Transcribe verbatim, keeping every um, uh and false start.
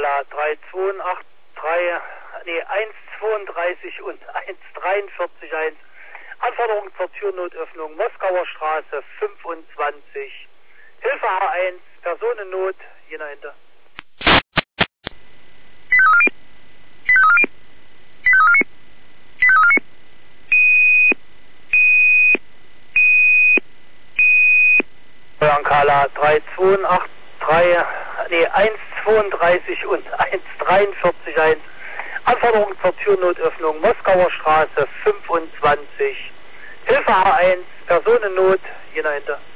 Ankala drei zwei acht drei, nee, eins zweiunddreißig und eins dreiundvierzig eins. Anforderung zur Türnotöffnung, Moskauer Straße fünfundzwanzig. Hilfe H eins, Personennot, jener hinter. Ankala drei zwei acht drei, nee, eins zweiunddreißig und eins dreiundvierzig eins. Anforderung zur Türnotöffnung, Moskauer Straße fünfundzwanzig. Hilfe H eins, Personennot, jener hinter.